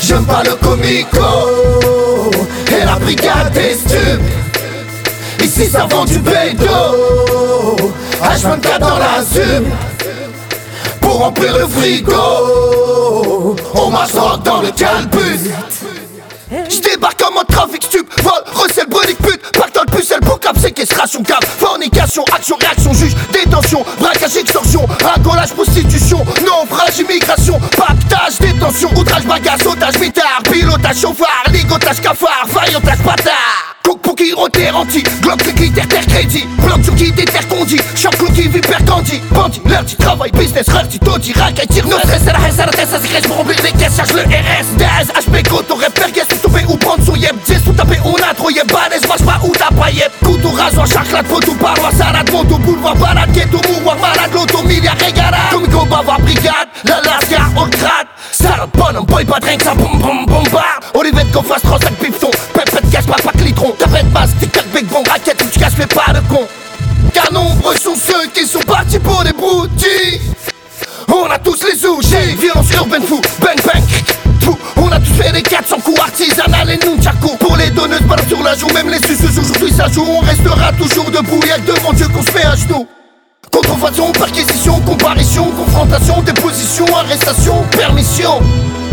J'aime pas le comico et la brigade des stupes. Ici ça vend du bédo, H24 dans la sub. Pour remplir le frigo, on marche dans le calbut. J'débarque en mode trafic stup, vol, recel, brunique pute. Parc dans le pucelle, pour cap, séquestration, cap. Fornication, action, réaction, juge, détention. Braquage, extorsion, racolage, prostitution. Naufrage, immigration, pactage, détention. Outrage, bagasse, otage, mitard. Pilotage, chauffard, ligotage, cafard. Faillotage, bâtard. Cook pour qui rotéranti, globe critère, terre crédit. Bloc sur qui déterre condi, choc qui vipère candy. Bandit, lundi, travail, business, rêve, toti, racaille, tire, no stress, c'est la haine, ça la tête, ça s'écrèche pour remplir les caisses, charge le RS, DAS, HP, Goto, repère, guess, tout tomber ou prendre son yep, 10 tout taper, on a trop yep, balèze, vache pas où t'as pas yep. Couteau, rasoir, charclade, photo, paroisse, salade, moto, boulevard, balade, ghetto, mouroir, malade, loto, milliard, régalade. Comico, bavard, brigade, la lascar, on le crade. Sale bonhomme, boy, pas drink, ça boum boum bombarde. Olivette, qu'on fasse 35 pipetons, pépette, cache pas, pas clitron. Tapette basse, tic-tac, bec, bon, raquette, où tu casses, fais pas de con. Car nombreux sont ceux qui sont partis pour des broutilles. On a tous les outils, violence urbaine fou, bang bang, fou. On a tous fait des 400 coups artisanales et nunchaku. Pour les donneuses, balles sur la joue, même les suceuses, aujourd'hui ça joue. On restera toujours debout, y'a que devant Dieu qu'on se met à genoux. Contrefaçon, perquisition, comparution, confrontation, déposition, arrestation, permission.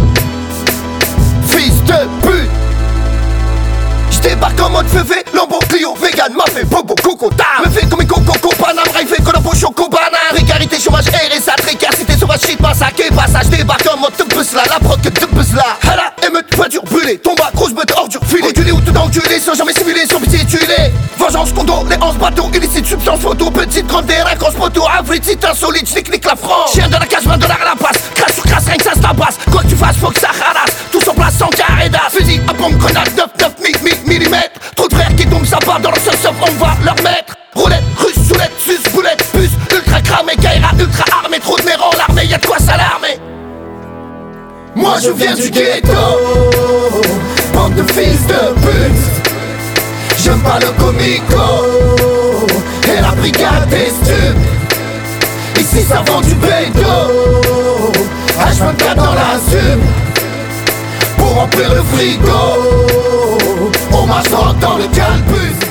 Fils de pute. J'débarque en mode févé, Lambo, Clio, vegan, m'a fait bobo, coco, tard. Me fait comme un coco, panam, rêve, colombo, choco, banane. Précarité, chômage, RSA, précarité, sauvage, shit, massacre, passage. J'débarque en mode de là, la proc de là. Hala, émeute, voiture brûlée, tombe à grosse meute, ordure, filet. Ondulé ou tout enculé, sans jamais civilé, sans pitié tué. Vengeance, condo, les 11 bateaux, illicite, substance, photo, petite, grande, déracosse, moto, avril, site insolite, j'nique la France. Chien de la cage, $20 à la passe, crasse sur crasse, rien que ça se tabasse. Quoi que tu fasses, faut que ça ralasse, tout en place, sans carré d'as. Fusil, à pompe, grenade, 9 millimètres. Trop de frères qui tombent, ça part dans le sol, on va leur mettre. Roulette, russe, soulette, sus, boulette, puce, ultra cramé, Kaira, ultra armé. Trop de mères en l'armée, y'a de quoi s'alarmer. Moi je viens du ghetto, bande de fils de pute. J'aime pas le comico et la brigade des stupes. Ici ça vend du bédo, H24 dans la sub. Pour remplir le frigo, on marche dans le calbut.